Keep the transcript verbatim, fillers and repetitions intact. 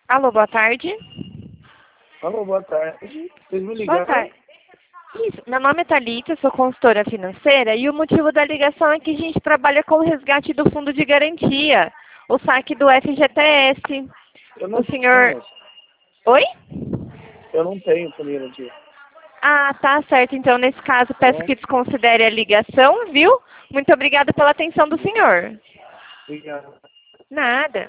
Alô, boa tarde. Alô, boa tarde. Vocês me Boa ligaram? tarde. Isso, meu nome é Thalita, sou consultora financeira e o motivo da ligação é que a gente trabalha com o resgate do fundo de garantia, o saque do F G T S. Eu O não senhor... tenho. Oi? Eu não tenho família aqui. Ah, tá certo. Então, nesse caso, peço Bom, que desconsidere a ligação, viu? Muito obrigada pela atenção do senhor. obrigado. Nada.